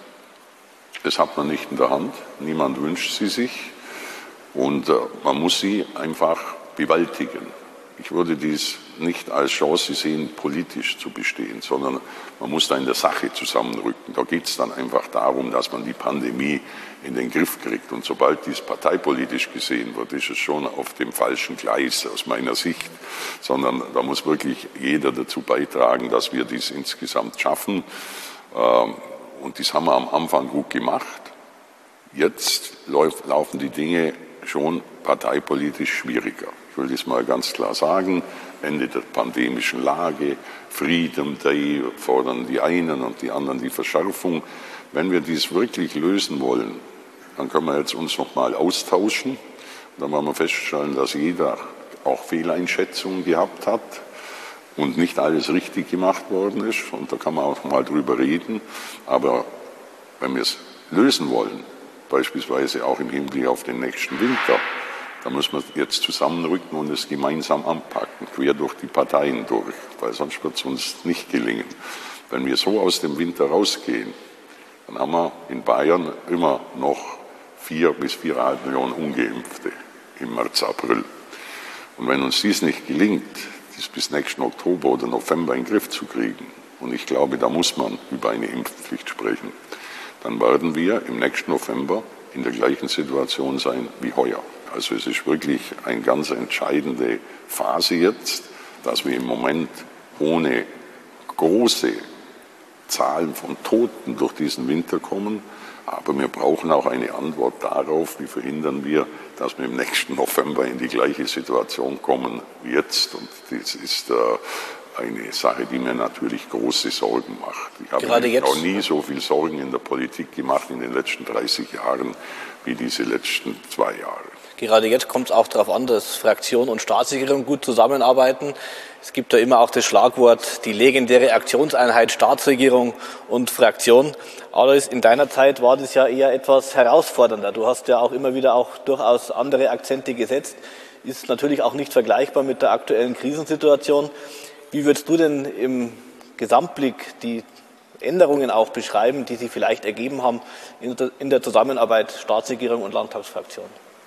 Speaker 4: das hat man nicht in der Hand. Niemand wünscht sie sich. Und äh, man muss sie einfach bewältigen. Ich würde dies nicht als Chance sehen, politisch zu bestehen, sondern man muss da in der Sache zusammenrücken. Da geht es dann einfach darum, dass man die Pandemie in den Griff kriegt. Und sobald dies parteipolitisch gesehen wird, ist es schon auf dem falschen Gleis aus meiner Sicht, sondern da muss wirklich jeder dazu beitragen, dass wir dies insgesamt schaffen. Und das haben wir am Anfang gut gemacht. Jetzt laufen die Dinge schon parteipolitisch schwieriger. Ich will das mal ganz klar sagen. Ende der pandemischen Lage, Freedom Day fordern die einen und die anderen die Verschärfung. Wenn wir dies wirklich lösen wollen, dann können wir jetzt uns noch mal austauschen. Dann werden wir feststellen, dass jeder auch Fehleinschätzungen gehabt hat und nicht alles richtig gemacht worden ist. Und da kann man auch mal drüber reden. Aber wenn wir es lösen wollen, beispielsweise auch im Hinblick auf den nächsten Winter, da müssen wir jetzt zusammenrücken und es gemeinsam anpacken, quer durch die Parteien durch, weil sonst wird es uns nicht gelingen. Wenn wir so aus dem Winter rausgehen, dann haben wir in Bayern immer noch vier bis viereinhalb Millionen Ungeimpfte im März, April. Und wenn uns dies nicht gelingt, dies bis nächsten Oktober oder November in den Griff zu kriegen, und ich glaube, da muss man über eine Impfpflicht sprechen, dann werden wir im nächsten November in der gleichen Situation sein wie heuer. Also es ist wirklich eine ganz entscheidende Phase jetzt, dass wir im Moment ohne große Zahlen von Toten durch diesen Winter kommen. Aber wir brauchen auch eine Antwort darauf, wie verhindern wir, dass wir im nächsten November in die gleiche Situation kommen wie jetzt. Und das ist äh, eine Sache, die mir natürlich große Sorgen macht. Ich habe
Speaker 2: Gerade
Speaker 4: mir
Speaker 2: jetzt,
Speaker 4: auch nie so viel Sorgen in der Politik gemacht in den letzten dreißig Jahren wie diese letzten zwei Jahre.
Speaker 2: Gerade jetzt kommt es auch darauf an, dass Fraktion und Staatsregierung gut zusammenarbeiten. Es gibt ja immer auch das Schlagwort, die legendäre Aktionseinheit Staatsregierung und Fraktion. Alois, in deiner Zeit war das ja eher etwas herausfordernder. Du hast ja auch immer wieder auch durchaus andere Akzente gesetzt. Ist natürlich auch nicht vergleichbar mit der aktuellen Krisensituation. Wie würdest du denn im Gesamtblick die Änderungen auch beschreiben, die sich vielleicht ergeben haben in der Zusammenarbeit Staatsregierung und Landtagsfraktion?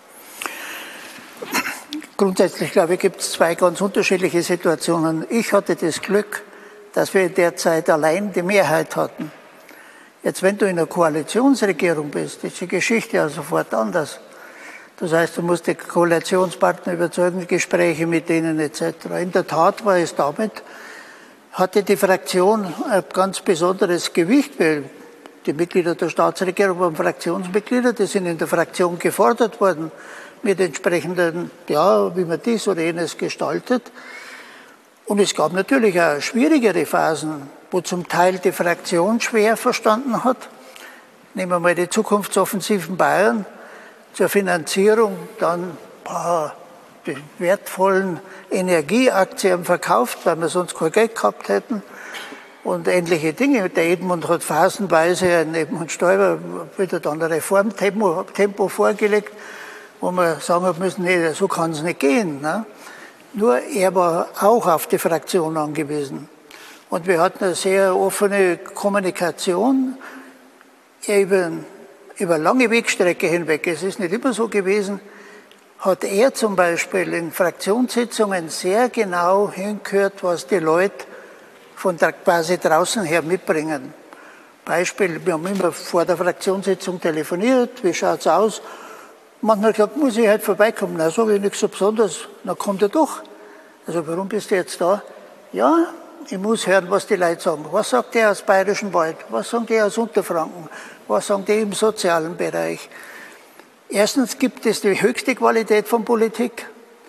Speaker 3: Grundsätzlich, glaube ich, gibt es zwei ganz unterschiedliche Situationen. Ich hatte das Glück, dass wir in der Zeit allein die Mehrheit hatten. Jetzt, wenn du in einer Koalitionsregierung bist, ist die Geschichte ja sofort anders. Das heißt, du musst die Koalitionspartner überzeugen, Gespräche mit denen et cetera. In der Tat war es damit, hatte die Fraktion ein ganz besonderes Gewicht, weil die Mitglieder der Staatsregierung waren Fraktionsmitglieder, die sind in der Fraktion gefordert worden, mit entsprechenden, ja, wie man dies oder jenes gestaltet. Und es gab natürlich auch schwierigere Phasen, wo zum Teil die Fraktion schwer verstanden hat. Nehmen wir mal die Zukunftsoffensiven Bayern zur Finanzierung, dann boah, die wertvollen Energieaktien verkauft, weil wir sonst kein Geld gehabt hätten. Und ähnliche Dinge. Der Edmund hat phasenweise, ein Edmund Stoiber, wieder dann ein Reformtempo Tempo vorgelegt, wo man sagen hat müssen, nee, so kann es nicht gehen. Ne? Nur er war auch auf die Fraktion angewiesen. Und wir hatten eine sehr offene Kommunikation über, über lange Wegstrecke hinweg. Es ist nicht immer so gewesen, hat er zum Beispiel in Fraktionssitzungen sehr genau hingehört, was die Leute von der, quasi draußen her mitbringen. Beispiel, wir haben immer vor der Fraktionssitzung telefoniert, wie schaut's aus? Manchmal gesagt, muss ich halt vorbeikommen. Na, sage ich nichts so Besonderes. Na, kommt er doch. Also, warum bist du jetzt da? Ja, ich muss hören, was die Leute sagen. Was sagt der aus Bayerischen Wald? Was sagen die aus Unterfranken? Was sagen die im sozialen Bereich? Erstens gibt es die höchste Qualität von Politik.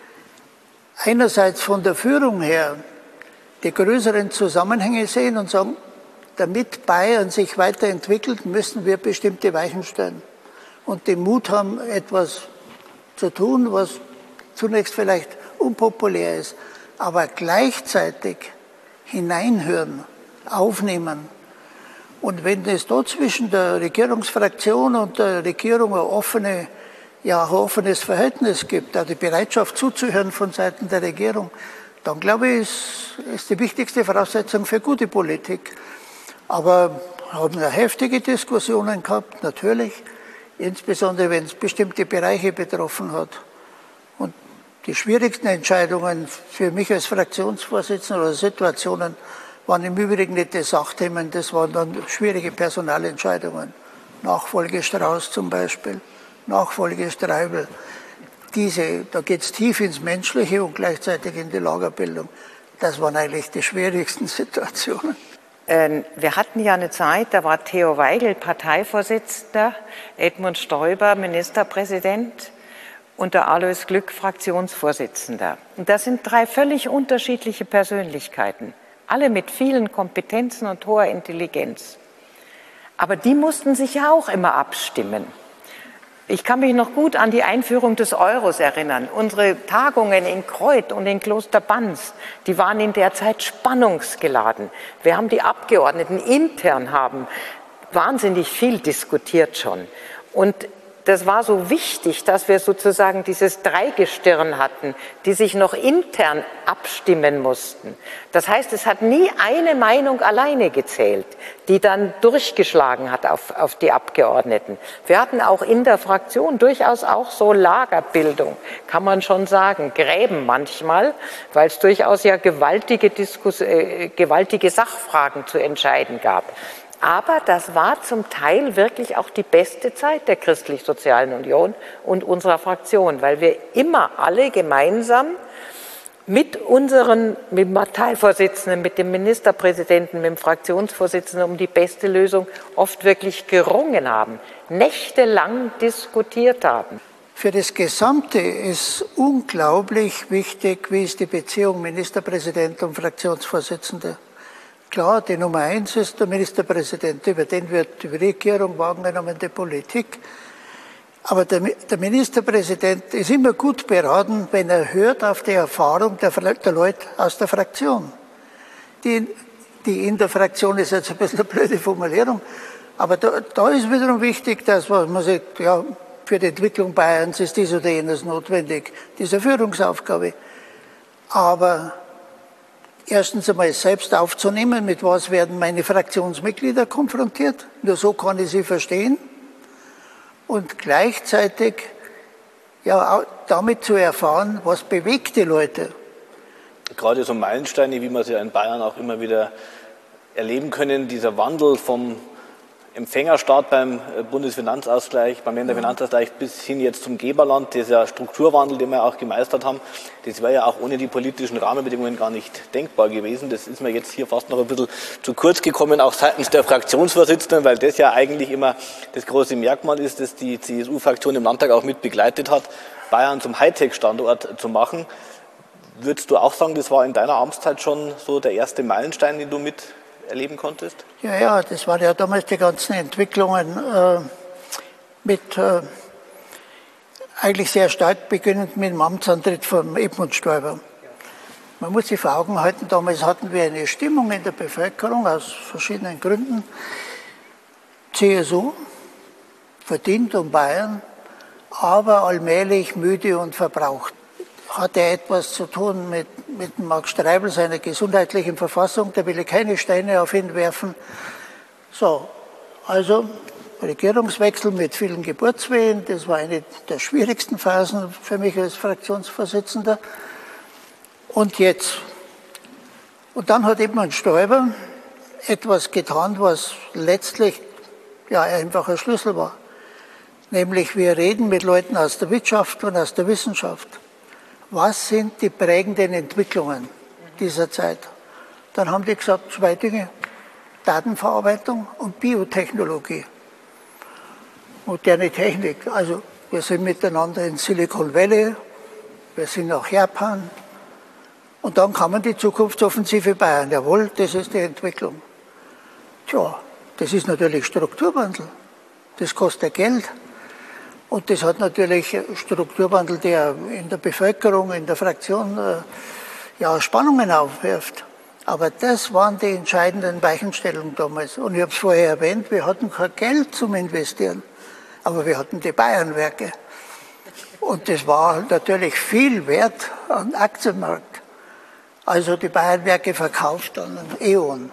Speaker 3: Einerseits von der Führung her die größeren Zusammenhänge sehen und sagen, damit Bayern sich weiterentwickelt, müssen wir bestimmte Weichen stellen. Und den Mut haben, etwas zu tun, was zunächst vielleicht unpopulär ist, aber gleichzeitig hineinhören, aufnehmen. Und wenn es dort zwischen der Regierungsfraktion und der Regierung ein, offene, ja, ein offenes Verhältnis gibt, also die Bereitschaft zuzuhören von Seiten der Regierung, dann glaube ich, ist, ist die wichtigste Voraussetzung für gute Politik. Aber wir haben ja heftige Diskussionen gehabt, natürlich, insbesondere wenn es bestimmte Bereiche betroffen hat. Und die schwierigsten Entscheidungen für mich als Fraktionsvorsitzender oder Situationen waren im Übrigen nicht die Sachthemen, das waren dann schwierige Personalentscheidungen. Nachfolge Strauß zum Beispiel, Nachfolge Streibel. Diese, da geht es tief ins Menschliche und gleichzeitig in die Lagerbildung. Das waren eigentlich die schwierigsten Situationen.
Speaker 5: Wir hatten ja eine Zeit, da war Theo Weigel Parteivorsitzender, Edmund Stoiber Ministerpräsident und der Alois Glück Fraktionsvorsitzender. Und das sind drei völlig unterschiedliche Persönlichkeiten, alle mit vielen Kompetenzen und hoher Intelligenz. Aber die mussten sich ja auch immer abstimmen. Ich kann mich noch gut an die Einführung des Euros erinnern. Unsere Tagungen in Kreuth und in Kloster Banz, die waren in der Zeit spannungsgeladen. Wir haben die Abgeordneten intern haben wahnsinnig viel diskutiert schon. Und das war so wichtig, dass wir sozusagen dieses Dreigestirn hatten, die sich noch intern abstimmen mussten. Das heißt, es hat nie eine Meinung alleine gezählt, die dann durchgeschlagen hat auf, auf die Abgeordneten. Wir hatten auch in der Fraktion durchaus auch so Lagerbildung, kann man schon sagen, Gräben manchmal, weil es durchaus ja gewaltige, Diskus äh, gewaltige Sachfragen zu entscheiden gab. Aber das war zum Teil wirklich auch die beste Zeit der Christlich-Sozialen Union und unserer Fraktion, weil wir immer alle gemeinsam mit unseren, mit dem Parteivorsitzenden, mit dem Ministerpräsidenten, mit dem Fraktionsvorsitzenden um die beste Lösung oft wirklich gerungen haben, nächtelang diskutiert haben.
Speaker 3: Für das Gesamte ist unglaublich wichtig, wie ist die Beziehung Ministerpräsident und Fraktionsvorsitzende. Klar, die Nummer eins ist der Ministerpräsident, über den wird die Regierung wahrgenommen, die Politik. Aber der, der Ministerpräsident ist immer gut beraten, wenn er hört auf die Erfahrung der, der Leute aus der Fraktion. Die, die in der Fraktion ist jetzt ein bisschen eine blöde Formulierung, aber da, da ist wiederum wichtig, dass man sagt, ja, für die Entwicklung Bayerns ist dies oder jenes notwendig, diese Führungsaufgabe. Aber erstens einmal selbst aufzunehmen, mit was werden meine Fraktionsmitglieder konfrontiert. Nur so kann ich sie verstehen. Und gleichzeitig ja, damit zu erfahren, was bewegt die Leute.
Speaker 2: Gerade so Meilensteine, wie wir sie in Bayern auch immer wieder erleben können, dieser Wandel vom Empfängerstaat beim Bundesfinanzausgleich, beim Länderfinanzausgleich bis hin jetzt zum Geberland, dieser Strukturwandel, den wir auch gemeistert haben, das wäre ja auch ohne die politischen Rahmenbedingungen gar nicht denkbar gewesen. Das ist mir jetzt hier fast noch ein bisschen zu kurz gekommen, auch seitens der Fraktionsvorsitzenden, weil das ja eigentlich immer das große Merkmal ist, das die C S U-Fraktion im Landtag auch mit begleitet hat, Bayern zum Hightech-Standort zu machen. Würdest du auch sagen, das war in deiner Amtszeit schon so der erste Meilenstein, den du mit erleben konntest?
Speaker 3: Ja, ja, das waren ja damals die ganzen Entwicklungen äh, mit äh, eigentlich sehr stark beginnend mit dem Amtsantritt von Edmund Stoiber. Man muss sich vor Augen halten, damals hatten wir eine Stimmung in der Bevölkerung aus verschiedenen Gründen. C S U, verdient um Bayern, aber allmählich müde und verbraucht. Hatte etwas zu tun mit, mit Max Streibel, seiner gesundheitlichen Verfassung, da will ich keine Steine auf ihn werfen. So, also Regierungswechsel mit vielen Geburtswehen, das war eine der schwierigsten Phasen für mich als Fraktionsvorsitzender. Und jetzt, und dann hat Edmund Stoiber etwas getan, was letztlich ja einfach ein Schlüssel war. Nämlich wir reden mit Leuten aus der Wirtschaft und aus der Wissenschaft. Was sind die prägenden Entwicklungen dieser Zeit? Dann haben die gesagt, zwei Dinge, Datenverarbeitung und Biotechnologie. Moderne Technik. Also wir sind miteinander in Silicon Valley, wir sind nach Japan. Und dann kamen die Zukunftsoffensive Bayern. Jawohl, das ist die Entwicklung. Tja, das ist natürlich Strukturwandel. Das kostet Geld. Und das hat natürlich Strukturwandel, der in der Bevölkerung, in der Fraktion äh, ja, Spannungen aufwirft. Aber das waren die entscheidenden Weichenstellungen damals. Und ich habe es vorher erwähnt, wir hatten kein Geld zum Investieren, aber wir hatten die Bayernwerke. Und das war natürlich viel wert am Aktienmarkt. Also die Bayernwerke verkauft an E.ON.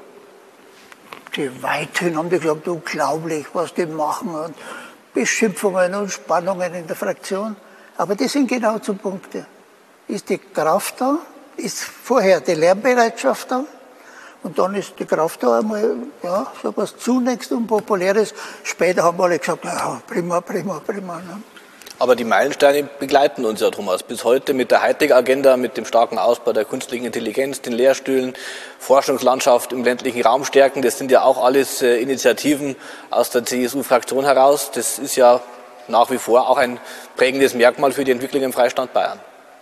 Speaker 3: Die weithin haben die gesagt, unglaublich, was die machen. Und Beschimpfungen und Spannungen in der Fraktion. Aber die sind genau zum Punkt. Ist die Kraft da? Ist vorher die Lernbereitschaft da? Und dann ist die Kraft da einmal, ja, so etwas zunächst Unpopuläres. Später haben alle gesagt, ja, prima, prima, prima. Ne?
Speaker 2: Aber die Meilensteine begleiten uns ja, Thomas, bis heute mit der Hightech-Agenda, mit dem starken Ausbau der künstlichen Intelligenz, den Lehrstühlen, Forschungslandschaft im ländlichen Raum stärken. Das sind ja auch alles äh, Initiativen aus der C S U-Fraktion heraus. Das ist ja nach wie vor auch ein prägendes Merkmal für die Entwicklung im Freistaat Bayern.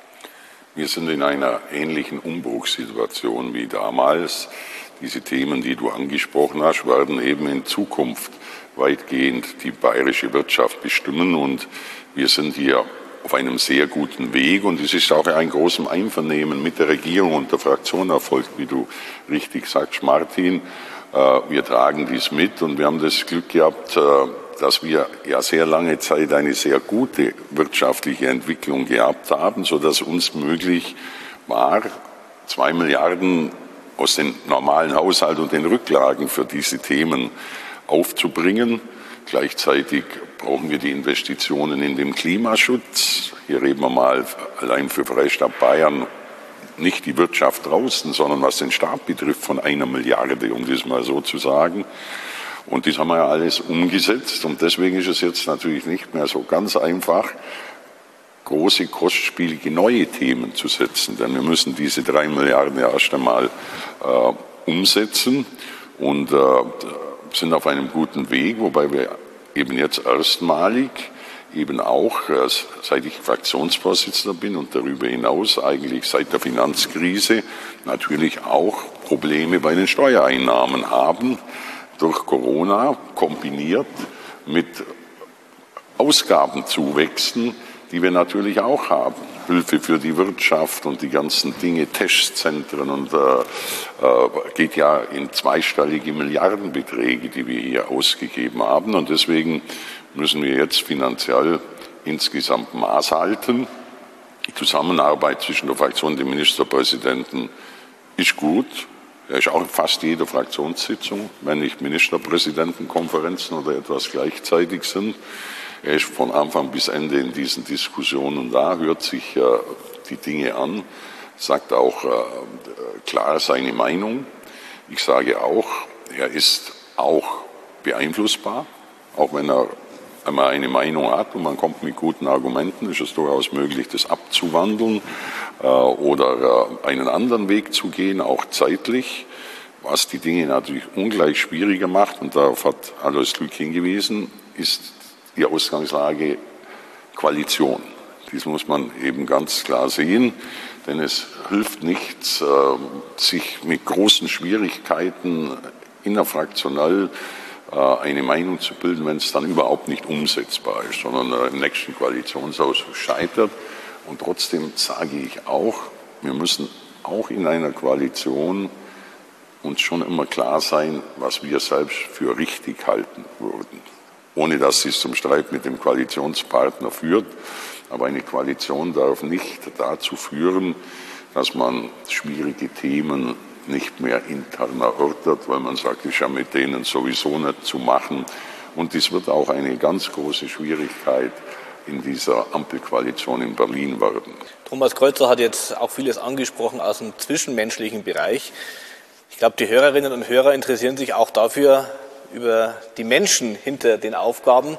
Speaker 4: Wir sind in einer ähnlichen Umbruchssituation wie damals. Diese Themen, die du angesprochen hast, werden eben in Zukunft weitgehend die bayerische Wirtschaft bestimmen. Und wir sind hier auf einem sehr guten Weg. Und es ist auch ein großes Einvernehmen mit der Regierung und der Fraktion erfolgt, wie du richtig sagst, Martin. Wir tragen dies mit und wir haben das Glück gehabt, dass wir ja sehr lange Zeit eine sehr gute wirtschaftliche Entwicklung gehabt haben, sodass uns möglich war, zwei Milliarden aus dem normalen Haushalt und den Rücklagen für diese Themen aufzubringen. Gleichzeitig brauchen wir die Investitionen in den Klimaschutz. Hier reden wir mal allein für Freistaat Bayern nicht die Wirtschaft draußen, sondern was den Staat betrifft von einer Milliarde, um das mal so zu sagen. Und das haben wir ja alles umgesetzt und deswegen ist es jetzt natürlich nicht mehr so ganz einfach, große, kostspielige neue Themen zu setzen, denn wir müssen diese drei Milliarden ja erst einmal äh, umsetzen und äh, sind auf einem guten Weg, wobei wir eben jetzt erstmalig eben auch, äh, seit ich Fraktionsvorsitzender bin und darüber hinaus eigentlich seit der Finanzkrise natürlich auch Probleme bei den Steuereinnahmen haben, durch Corona kombiniert mit Ausgabenzuwächsen, die wir natürlich auch haben. Hilfe für die Wirtschaft und die ganzen Dinge, Testzentren und äh, äh, geht ja in zweistellige Milliardenbeträge, die wir hier ausgegeben haben. Und deswegen müssen wir jetzt finanziell insgesamt Maß halten. Die Zusammenarbeit zwischen der Fraktion und dem Ministerpräsidenten ist gut. Er ist auch in fast jeder Fraktionssitzung, wenn nicht Ministerpräsidentenkonferenzen oder etwas gleichzeitig sind. Er ist von Anfang bis Ende in diesen Diskussionen da, hört sich äh, die Dinge an, sagt auch äh, klar seine Meinung. Ich sage auch, er ist auch beeinflussbar, auch wenn er einmal eine Meinung hat und man kommt mit guten Argumenten, ist es durchaus möglich, das abzuwandeln äh, oder äh, einen anderen Weg zu gehen, auch zeitlich, was die Dinge natürlich ungleich schwieriger macht. Und darauf hat Alois Glück hingewiesen, ist die Ausgangslage Koalition. Dies muss man eben ganz klar sehen, denn es hilft nichts, äh, sich mit großen Schwierigkeiten innerfraktionell eine Meinung zu bilden, wenn es dann überhaupt nicht umsetzbar ist, sondern im nächsten Koalitionsausschuss scheitert. Und trotzdem sage ich auch, wir müssen auch in einer Koalition uns schon immer klar sein, was wir selbst für richtig halten würden. Ohne dass es zum Streit mit dem Koalitionspartner führt. Aber eine Koalition darf nicht dazu führen, dass man schwierige Themen nicht mehr intern erörtert, weil man sagt, ich habe mit denen sowieso nicht zu machen. Und dies wird auch eine ganz große Schwierigkeit in dieser Ampelkoalition in Berlin werden.
Speaker 2: Thomas Kreuzer hat jetzt auch vieles angesprochen aus dem zwischenmenschlichen Bereich. Ich glaube, die Hörerinnen und Hörer interessieren sich auch dafür, über die Menschen hinter den Aufgaben.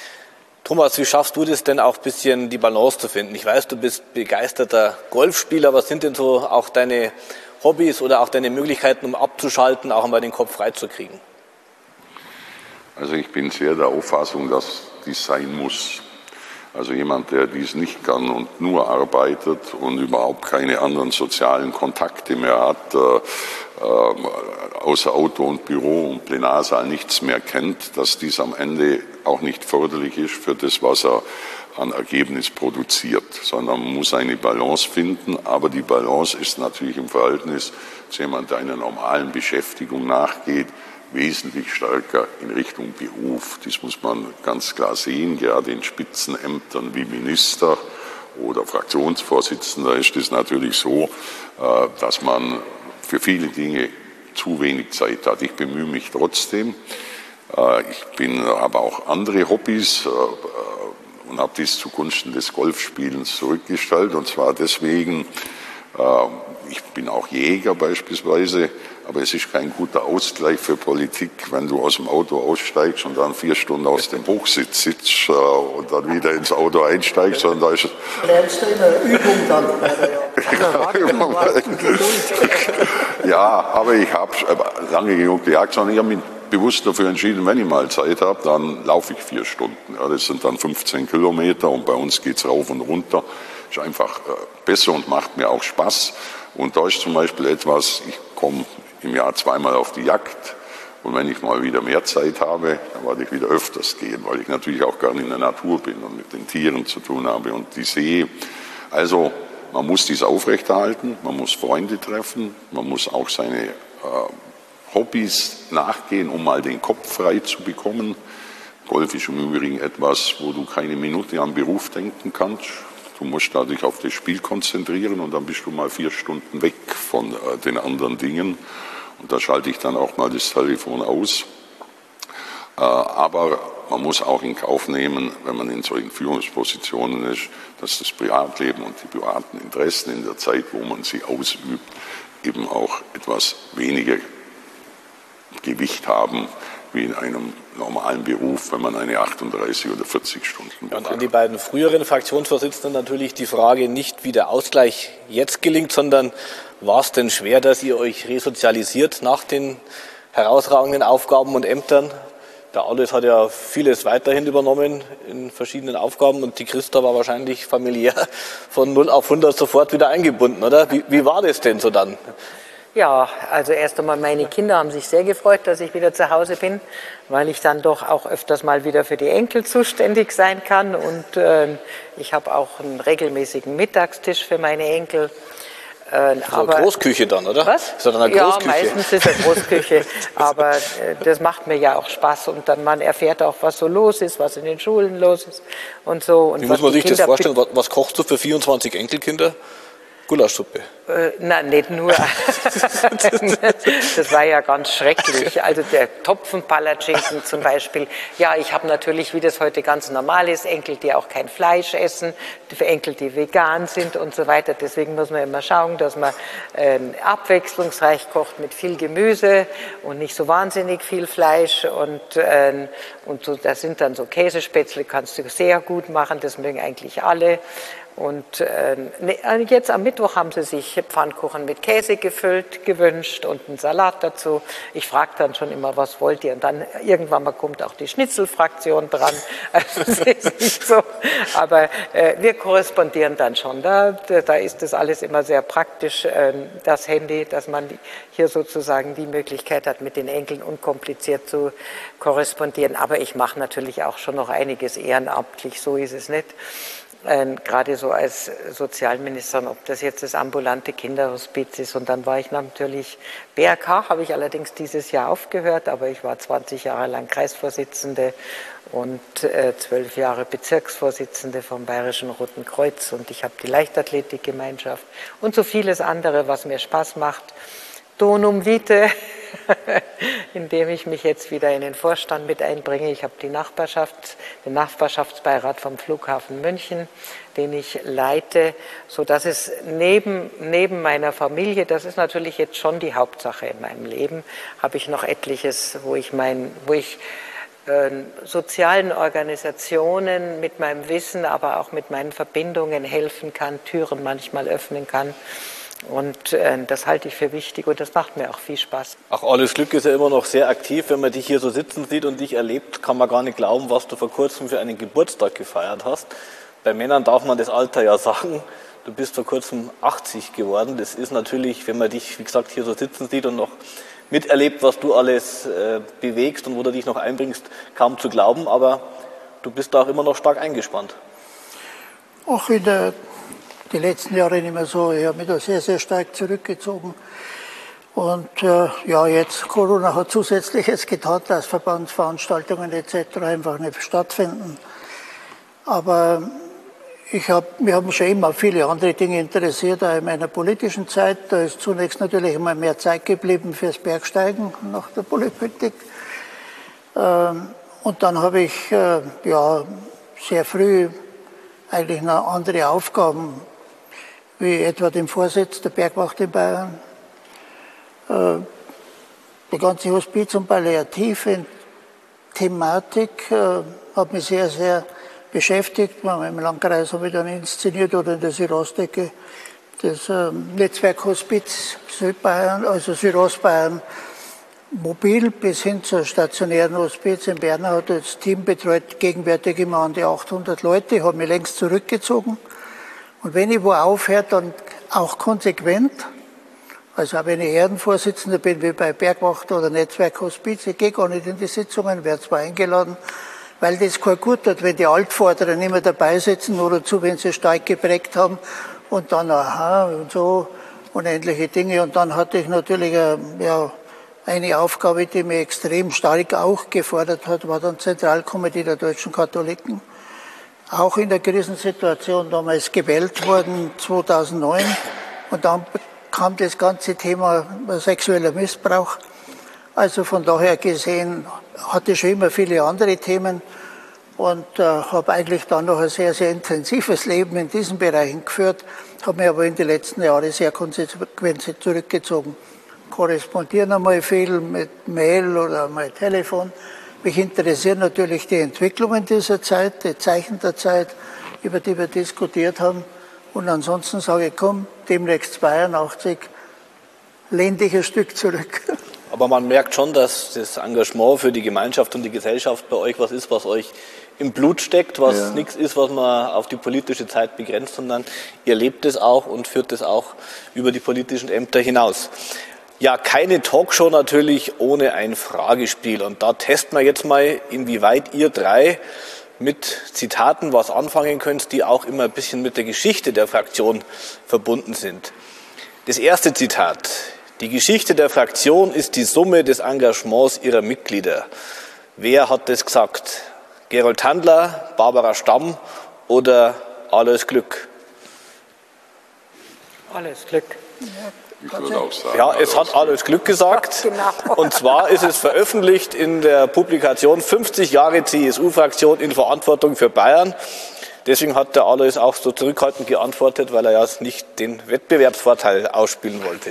Speaker 2: Thomas, wie schaffst du das denn auch ein bisschen die Balance zu finden? Ich weiß, du bist begeisterter Golfspieler. Was sind denn so auch deine Hobbys oder auch deine Möglichkeiten, um abzuschalten, auch einmal den Kopf freizukriegen?
Speaker 4: Also ich bin sehr der Auffassung, dass dies sein muss. Also jemand, der dies nicht kann und nur arbeitet und überhaupt keine anderen sozialen Kontakte mehr hat, äh, äh, außer Auto und Büro und Plenarsaal nichts mehr kennt, dass dies am Ende auch nicht förderlich ist für das, was er an Ergebnis produziert, sondern man muss eine Balance finden. Aber die Balance ist natürlich im Verhältnis zu jemandem, der einer normalen Beschäftigung nachgeht, wesentlich stärker in Richtung Beruf. Das muss man ganz klar sehen. Gerade in Spitzenämtern wie Minister oder Fraktionsvorsitzender ist es natürlich so, dass man für viele Dinge zu wenig Zeit hat. Ich bemühe mich trotzdem. Ich bin aber auch andere Hobbys und habe dies zugunsten des Golfspielens zurückgestellt. Und zwar deswegen, ich bin auch Jäger beispielsweise, aber es ist kein guter Ausgleich für Politik, wenn du aus dem Auto aussteigst und dann vier Stunden aus dem Hochsitz sitzt äh, und dann wieder ins Auto einsteigst. Und da ist es
Speaker 3: lernst du in der Übung dann bei der
Speaker 4: Ja, aber ich habe lange genug gejagt, sondern ich habe mich bewusst dafür entschieden, wenn ich mal Zeit habe, dann laufe ich vier Stunden. Ja, das sind dann fünfzehn Kilometer und bei uns geht es rauf und runter. Ist einfach äh, besser und macht mir auch Spaß. Und da ist zum Beispiel etwas, ich komme im Jahr zweimal auf die Jagd und wenn ich mal wieder mehr Zeit habe, dann werde ich wieder öfters gehen, weil ich natürlich auch gerne in der Natur bin und mit den Tieren zu tun habe und die sehe. Also man muss dies aufrechterhalten, man muss Freunde treffen, man muss auch seine äh, Hobbys nachgehen, um mal den Kopf frei zu bekommen. Golf ist im Übrigen etwas, wo du keine Minute am Beruf denken kannst. Du musst dich auf das Spiel konzentrieren und dann bist du mal vier Stunden weg von äh, den anderen Dingen. Und da schalte ich dann auch mal das Telefon aus. Äh, aber man muss auch in Kauf nehmen, wenn man in solchen Führungspositionen ist, dass das Privatleben und die privaten Interessen in der Zeit, wo man sie ausübt, eben auch etwas weniger Gewicht haben wie in einem normalen Beruf, wenn man eine achtunddreißig oder vierzig Stunden Woche
Speaker 2: hat. Und an die beiden früheren Fraktionsvorsitzenden natürlich die Frage nicht, wie der Ausgleich jetzt gelingt, sondern war es denn schwer, dass ihr euch resozialisiert nach den herausragenden Aufgaben und Ämtern? Der Alois hat ja vieles weiterhin übernommen in verschiedenen Aufgaben und die Christa war wahrscheinlich familiär von null auf hundert sofort wieder eingebunden, oder? Wie, wie war das denn so dann?
Speaker 5: Ja, also erst einmal meine Kinder haben sich sehr gefreut, dass ich wieder zu Hause bin, weil ich dann doch auch öfters mal wieder für die Enkel zuständig sein kann und äh, ich habe auch einen regelmäßigen Mittagstisch für meine Enkel. Äh,
Speaker 2: so eine Großküche dann, oder?
Speaker 5: Was?
Speaker 2: Ist das dann eine Großküche?
Speaker 5: Ja, meistens ist es eine Großküche, aber äh, das macht mir ja auch Spaß und dann man erfährt auch, was so los ist, was in den Schulen los ist und so. Und
Speaker 2: wie muss man sich das vorstellen? Was, was kochst du für vierundzwanzig Enkelkinder? Gulaschsuppe?
Speaker 5: Äh, nein, nicht nur. Das war ja ganz schrecklich. Also der Topfenpalatschinken zum Beispiel. Ja, ich habe natürlich, wie das heute ganz normal ist, Enkel, die auch kein Fleisch essen, für Enkel, die vegan sind und so weiter. Deswegen muss man immer schauen, dass man äh, abwechslungsreich kocht mit viel Gemüse und nicht so wahnsinnig viel Fleisch. Und, äh, und so, das sind dann so Käsespätzle, kannst du sehr gut machen, das mögen eigentlich alle. Und äh, jetzt am Mittwoch haben sie sich Pfannkuchen mit Käse gefüllt, gewünscht und einen Salat dazu. Ich frage dann schon immer, was wollt ihr? Und dann irgendwann mal kommt auch die Schnitzelfraktion dran. Also das ist nicht so. Aber äh, wir korrespondieren dann schon. Da, da ist das alles immer sehr praktisch, äh, das Handy, dass man hier sozusagen die Möglichkeit hat, mit den Enkeln unkompliziert zu korrespondieren. Aber ich mache natürlich auch schon noch einiges ehrenamtlich, so ist es nicht. Ähm, gerade so als Sozialministerin, ob das jetzt das ambulante Kinderhospiz ist. Und dann war ich natürlich, B R K habe ich allerdings dieses Jahr aufgehört, aber ich war zwanzig Jahre lang Kreisvorsitzende und äh, zwölf Jahre Bezirksvorsitzende vom Bayerischen Roten Kreuz und ich habe die Leichtathletikgemeinschaft und so vieles andere, was mir Spaß macht. Donum vitae, indem ich mich jetzt wieder in den Vorstand mit einbringe. Ich habe die Nachbarschaft, den Nachbarschaftsbeirat vom Flughafen München, den ich leite, so dass es neben, neben meiner Familie, das ist natürlich jetzt schon die Hauptsache in meinem Leben, habe ich noch etliches, wo ich mein, wo ich äh, sozialen Organisationen mit meinem Wissen, aber auch mit meinen Verbindungen helfen kann, Türen manchmal öffnen kann. Und äh, das halte ich für wichtig und das macht mir auch viel Spaß.
Speaker 2: Ach, Alles Glück ist ja immer noch sehr aktiv. Wenn man dich hier so sitzen sieht und dich erlebt, kann man gar nicht glauben, was du vor kurzem für einen Geburtstag gefeiert hast. Bei Männern darf man das Alter ja sagen. Du bist vor kurzem achtzig geworden. Das ist natürlich, wenn man dich, wie gesagt, hier so sitzen sieht und noch miterlebt, was du alles äh, bewegst und wo du dich noch einbringst, kaum zu glauben. Aber du bist da auch immer noch stark eingespannt.
Speaker 3: Auch in der, die letzten Jahre nicht mehr so. Ich habe mich da sehr, sehr stark zurückgezogen. Und äh, ja, jetzt Corona hat zusätzlich jetzt getan, dass Verbandsveranstaltungen et cetera einfach nicht stattfinden. Aber ich hab, mich haben schon immer viele andere Dinge interessiert, auch in meiner politischen Zeit. Da ist zunächst natürlich immer mehr Zeit geblieben fürs Bergsteigen nach der Politik. Ähm, und dann habe ich äh, ja, sehr früh eigentlich noch andere Aufgaben, wie etwa den Vorsitz der Bergwacht in Bayern. Äh, die ganze Hospiz- und Palliativ-Thematik äh, hat mich sehr, sehr beschäftigt. Im Landkreis habe ich dann inszeniert oder in der Südostecke das äh, Netzwerk Hospiz Südbayern, also Südostbayern, mobil bis hin zur stationären Hospiz in Bern hat das Team betreut, gegenwärtig immer an die achthundert Leute. Ich habe mich längst zurückgezogen. Und wenn ich wo aufhört, dann auch konsequent. Also auch wenn ich Ehrenvorsitzender bin, wie bei Bergwacht oder Netzwerk Hospiz, ich gehe gar nicht in die Sitzungen, werde zwar eingeladen, weil das kein gut tut, wenn die Altvorderer nicht mehr dabei sitzen, nur dazu, wenn sie stark geprägt haben und dann aha und so unendliche Dinge. Und dann hatte ich natürlich äh, ja, eine Aufgabe, die mich extrem stark auch gefordert hat, war dann Zentralkomitee der deutschen Katholiken. Auch in der Krisensituation damals gewählt worden, zweitausendneun. Und dann kam das ganze Thema sexueller Missbrauch. Also von daher gesehen hatte ich schon immer viele andere Themen und äh, habe eigentlich dann noch ein sehr, sehr intensives Leben in diesen Bereichen geführt, habe mich aber in den letzten Jahren sehr konsequent zurückgezogen. Korrespondieren einmal viel mit Mail oder mal Telefon. Mich interessieren natürlich die Entwicklungen dieser Zeit, die Zeichen der Zeit, über die wir diskutiert haben. Und ansonsten sage ich, komm, demnächst zweiundachtzig, lehn dich ein Stück zurück.
Speaker 2: Aber man merkt schon, dass das Engagement für die Gemeinschaft und die Gesellschaft bei euch was ist, was euch im Blut steckt, was ja. nichts ist, was man auf die politische Zeit begrenzt, sondern ihr lebt es auch und führt es auch über die politischen Ämter hinaus. Ja, keine Talkshow natürlich ohne ein Fragespiel. Und da testen wir jetzt mal, inwieweit ihr drei mit Zitaten was anfangen könnt, die auch immer ein bisschen mit der Geschichte der Fraktion verbunden sind. Das erste Zitat. Die Geschichte der Fraktion ist die Summe des Engagements ihrer Mitglieder. Wer hat das gesagt? Gerold Tandler, Barbara Stamm oder Alois Glück?
Speaker 5: Alois Glück.
Speaker 4: Ich würde auch sagen,
Speaker 2: ja, es hat Alois Glück gesagt.
Speaker 5: Genau.
Speaker 2: Und zwar ist es veröffentlicht in der Publikation fünfzig Jahre C S U-Fraktion in Verantwortung für Bayern. Deswegen hat der Alois auch so zurückhaltend geantwortet, weil er ja nicht den Wettbewerbsvorteil ausspielen wollte.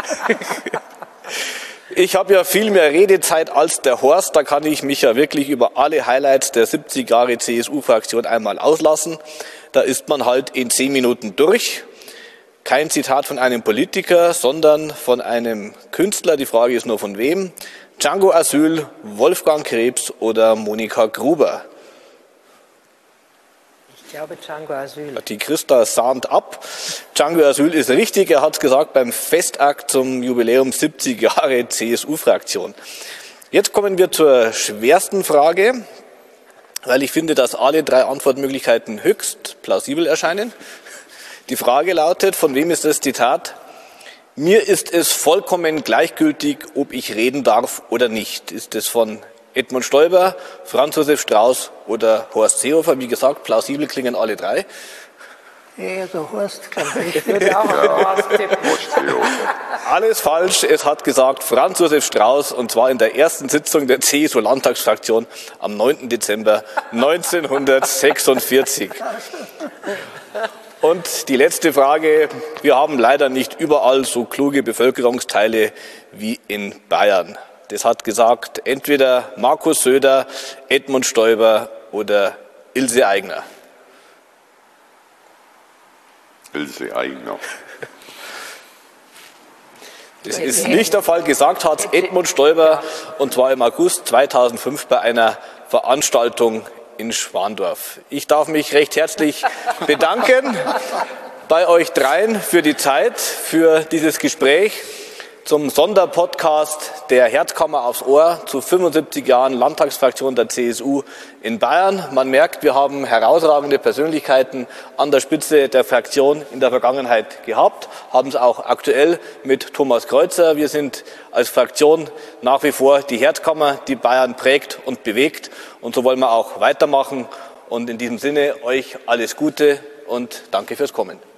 Speaker 2: Ich habe ja viel mehr Redezeit als der Horst, da kann ich mich ja wirklich über alle Highlights der siebzig Jahre C S U-Fraktion einmal auslassen. Da ist man halt in zehn Minuten durch. Kein Zitat von einem Politiker, sondern von einem Künstler. Die Frage ist nur von wem. Django Asül, Wolfgang Krebs oder Monika Gruber?
Speaker 5: Ich glaube Django Asül.
Speaker 2: Die Christa sahnt ab. Django Asül ist richtig. Er hat es gesagt beim Festakt zum Jubiläum siebzig Jahre C S U-Fraktion. Jetzt kommen wir zur schwersten Frage, weil ich finde, dass alle drei Antwortmöglichkeiten höchst plausibel erscheinen. Die Frage lautet, von wem ist das Zitat? Mir ist es vollkommen gleichgültig, ob ich reden darf oder nicht. Ist es von Edmund Stoiber, Franz Josef Strauß oder Horst Seehofer? Wie gesagt, plausibel klingen alle drei.
Speaker 3: Ja, der Horst, glaube ich.
Speaker 5: Ich würde auch
Speaker 4: Ja.
Speaker 5: Horst tippen.
Speaker 2: Alles falsch. Es hat gesagt Franz Josef Strauß und zwar in der ersten Sitzung der C S U-Landtagsfraktion am neunten Dezember neunzehnhundertsechsundvierzig. Und die letzte Frage. Wir haben leider nicht überall so kluge Bevölkerungsteile wie in Bayern. Das hat gesagt entweder Markus Söder, Edmund Stoiber oder Ilse Aigner.
Speaker 4: Ilse Aigner.
Speaker 2: Das ist nicht der Fall. Gesagt hat Edmund Stoiber, und zwar im August zweitausendfünf bei einer Veranstaltung in Schwandorf. Ich darf mich recht herzlich bedanken bei euch dreien für die Zeit, für dieses Gespräch zum Sonderpodcast der Herzkammer aufs Ohr zu fünfundsiebzig Jahren Landtagsfraktion der C S U in Bayern. Man merkt, wir haben herausragende Persönlichkeiten an der Spitze der Fraktion in der Vergangenheit gehabt, haben es auch aktuell mit Thomas Kreuzer. Wir sind als Fraktion nach wie vor die Herzkammer, die Bayern prägt und bewegt, und so wollen wir auch weitermachen. Und in diesem Sinne euch alles Gute und danke fürs Kommen.